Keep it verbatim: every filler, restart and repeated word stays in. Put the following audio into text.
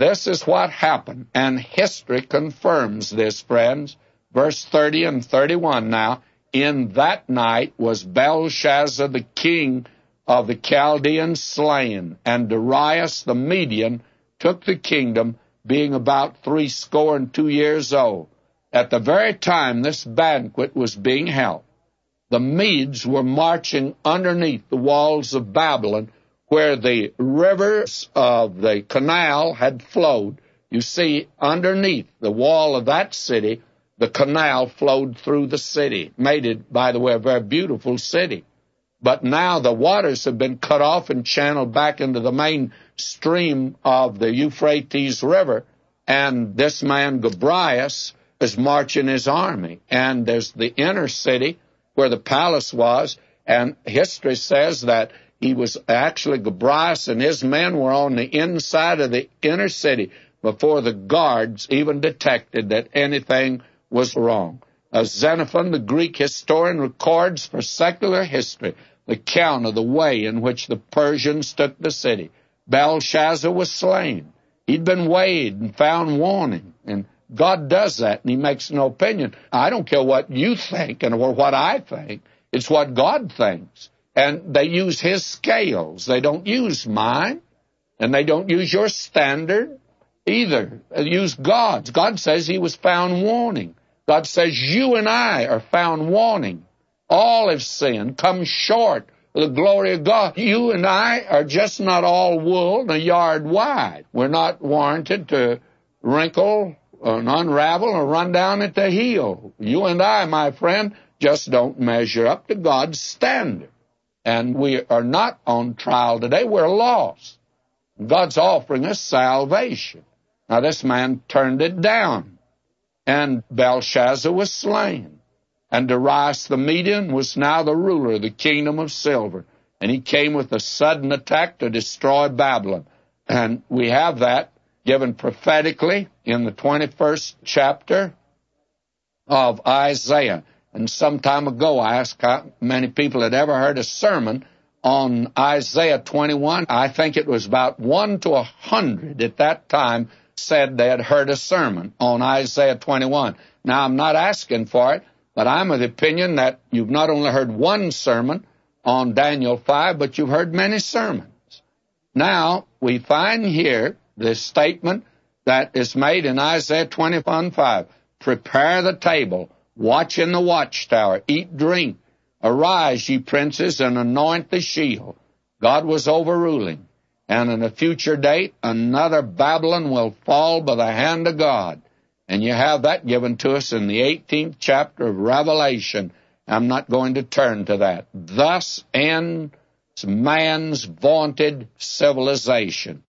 This is what happened, and history confirms this, friends. Verse thirty and thirty-one now, in that night was Belshazzar the king of the Chaldeans slain, and Darius the Median took the kingdom, being about threescore and two years old. At the very time this banquet was being held, the Medes were marching underneath the walls of Babylon, where the rivers of the canal had flowed. You see, underneath the wall of that city, the canal flowed through the city, made it, by the way, a very beautiful city. But now the waters have been cut off and channeled back into the main stream of the Euphrates River, and this man, Gobryas, is marching his army. And there's the inner city where the palace was, and history says that he was actually, Gobryas and his men were on the inside of the inner city before the guards even detected that anything was wrong. Uh, Xenophon, the Greek historian, records for secular history the account of the way in which the Persians took the city. Belshazzar was slain. He'd been weighed and found wanting, and God does that, and he makes no opinion. I don't care what you think and or what I think. It's what God thinks. And they use his scales. They don't use mine, and they don't use your standard either. They use God's. God says he was found wanting. God says you and I are found wanting. All have sinned, come short of the glory of God. You and I are just not all wool and a yard wide. We're not warranted to wrinkle and unravel or run down at the heel. You and I, my friend, just don't measure up to God's standard. And we are not on trial today. We're lost. God's offering us salvation. Now, this man turned it down, and Belshazzar was slain. And Darius the Median was now the ruler of the kingdom of silver, and he came with a sudden attack to destroy Babylon. And we have that given prophetically in the twenty-first chapter of Isaiah. And some time ago, I asked how many people had ever heard a sermon on Isaiah twenty-one. I think it was about one to a hundred at that time said they had heard a sermon on Isaiah twenty-one. Now, I'm not asking for it, but I'm of the opinion that you've not only heard one sermon on Daniel five, but you've heard many sermons. Now, we find here this statement that is made in Isaiah twenty-one five. Prepare the table, watch in the watchtower, eat, drink. Arise, ye princes, and anoint the shield. God was overruling. And in a future date, another Babylon will fall by the hand of God. And you have that given to us in the eighteenth chapter of Revelation. I'm not going to turn to that. Thus ends man's vaunted civilization.